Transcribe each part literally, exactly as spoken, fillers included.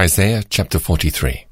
Isaiah chapter forty-three.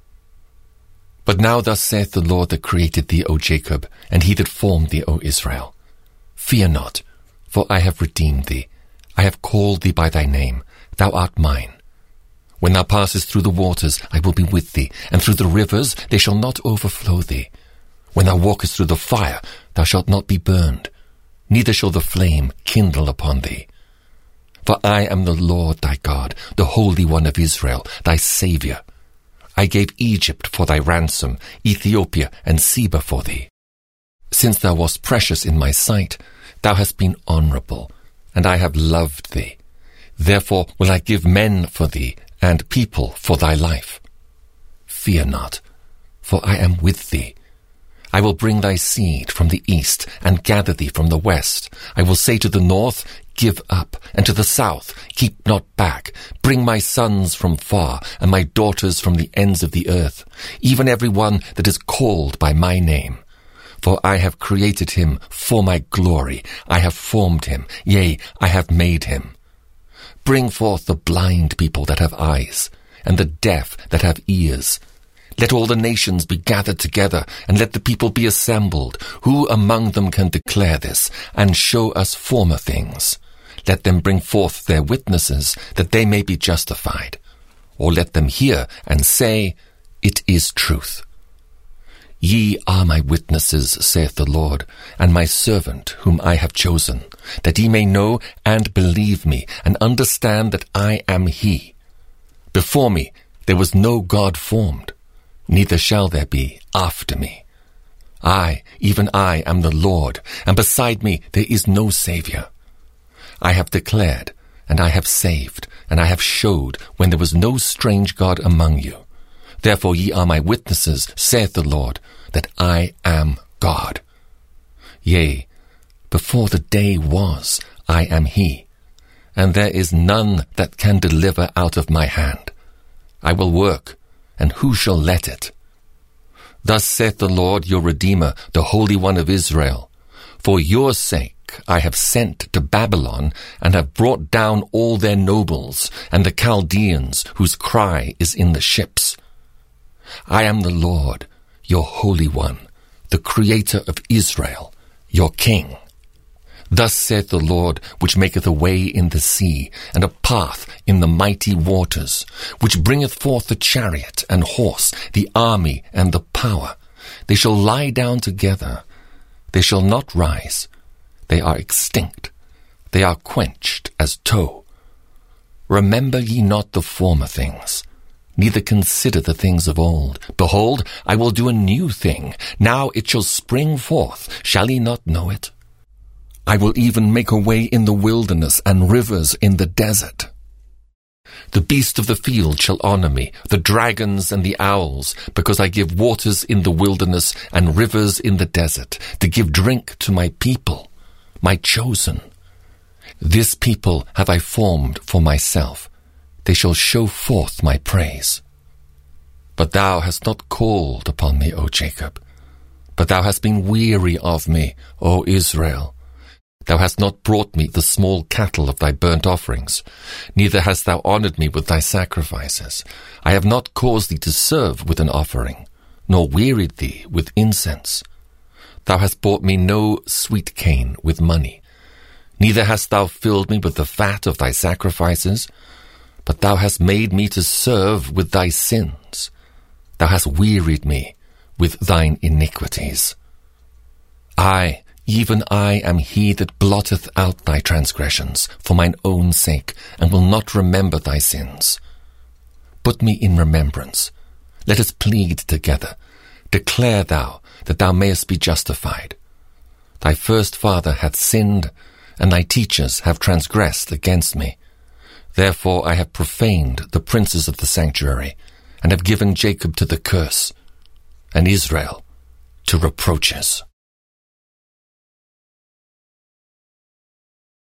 But now thus saith the Lord that created thee, O Jacob, and he that formed thee, O Israel. Fear not, for I have redeemed thee. I have called thee by thy name. Thou art mine. When thou passest through the waters, I will be with thee, and through the rivers, they shall not overflow thee. When thou walkest through the fire, thou shalt not be burned, neither shall the flame kindle upon thee. For I am the Lord thy God, the Holy One of Israel, thy Saviour. I gave Egypt for thy ransom, Ethiopia and Seba for thee. Since thou wast precious in my sight, thou hast been honourable, and I have loved thee. Therefore will I give men for thee, and people for thy life. Fear not, for I am with thee. I will bring thy seed from the east, and gather thee from the west. I will say to the north, Give up, and to the south, Keep not back. Bring my sons from far, and my daughters from the ends of the earth, even every one that is called by my name. For I have created him for my glory. I have formed him, yea, I have made him. Bring forth the blind people that have eyes, and the deaf that have ears. Let all the nations be gathered together, and let the people be assembled. Who among them can declare this, and show us former things? Let them bring forth their witnesses, that they may be justified. Or let them hear and say, It is truth. Ye are my witnesses, saith the Lord, and my servant whom I have chosen, that ye may know and believe me, and understand that I am he. Before me there was no God formed, neither shall there be after me. I, even I, am the Lord, and beside me there is no Saviour. I have declared, and I have saved, and I have showed when there was no strange God among you. Therefore ye are my witnesses, saith the Lord, that I am God. Yea, before the day was, I am he, and there is none that can deliver out of my hand. I will work, and who shall let it? Thus saith the Lord your Redeemer, the Holy One of Israel, For your sake I have sent to Babylon, and have brought down all their nobles, and the Chaldeans, whose cry is in the ships. I am the Lord, your Holy One, the Creator of Israel, your King. Thus saith the Lord, which maketh a way in the sea, and a path in the mighty waters, which bringeth forth the chariot and horse, the army and the power. They shall lie down together. They shall not rise. They are extinct. They are quenched as tow. Remember ye not the former things, neither consider the things of old. Behold, I will do a new thing. Now it shall spring forth. Shall ye not know it? I will even make a way in the wilderness, and rivers in the desert. The beasts of the field shall honour me, the dragons and the owls, because I give waters in the wilderness and rivers in the desert, to give drink to my people, my chosen. This people have I formed for myself. They shall show forth my praise. But thou hast not called upon me, O Jacob, but thou hast been weary of me, O Israel. Thou hast not brought me the small cattle of thy burnt offerings, neither hast thou honoured me with thy sacrifices. I have not caused thee to serve with an offering, nor wearied thee with incense. Thou hast bought me no sweet cane with money, neither hast thou filled me with the fat of thy sacrifices, but thou hast made me to serve with thy sins. Thou hast wearied me with thine iniquities. I, even I, am he that blotteth out thy transgressions for mine own sake, and will not remember thy sins. Put me in remembrance. Let us plead together. Declare thou, that thou mayest be justified. Thy first father hath sinned, and thy teachers have transgressed against me. Therefore I have profaned the princes of the sanctuary, and have given Jacob to the curse, and Israel to reproaches.